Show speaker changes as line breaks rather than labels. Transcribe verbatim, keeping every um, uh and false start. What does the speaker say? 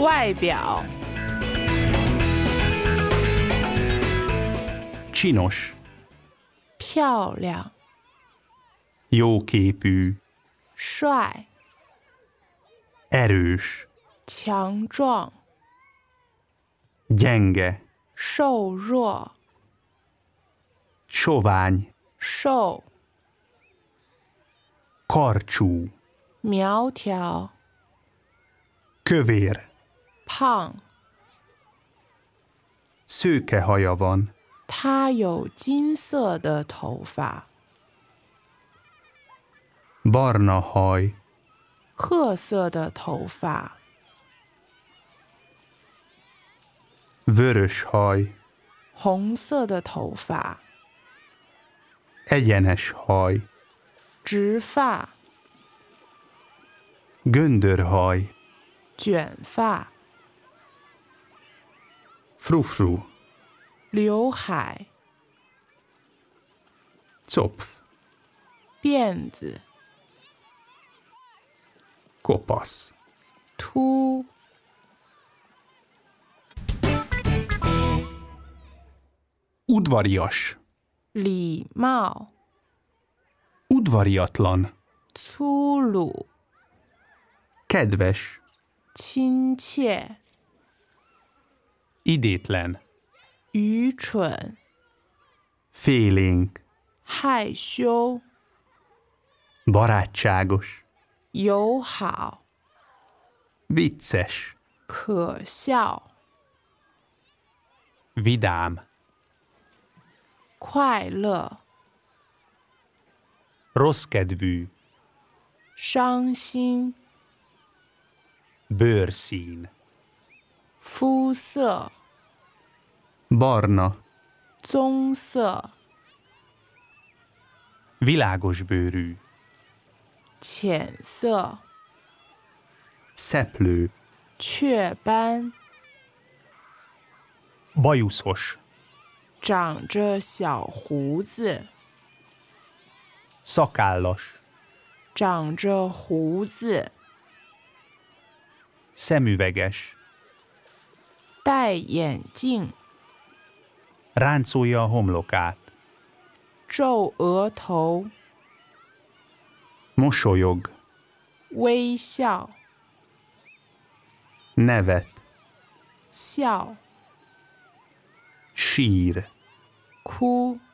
外表
Csinos,
漂亮，
jóképű,
帅，
erős,
强壮，
gyenge,
瘦弱，
sovány,
瘦，
karcsú,
苗条，
kövér,
胖。
szőke haja van,
他有金色的头发，
barna haj,
褐色的头发，
vörös haj,
红色的头发，
egyenes haj,
直发，
göndörhaj,
卷发，
frufru,
刘海，
copf,
辫子，
kopasz.
秃，
Udvarias,
礼貌，
udvariatlan,
粗鲁，
kedves,
亲切，
idétlen,
愚蠢，
félénk,
害羞，
barátságos,
友好，
vicces,
可笑，
vidám,
快乐，
rosszkedvű,
伤心，
bőrszín,
肤色，
barna,
棕色，
világos bőrű,
浅色，
szeplő,
雀斑，
bajuszos,
长着小胡子，
szakállas,
长着胡子，
szemüveges,
戴眼镜，
ráncolja a homlokát,
皱额头，
mosolyog,
微笑，
nevet,
笑，
sír,
哭。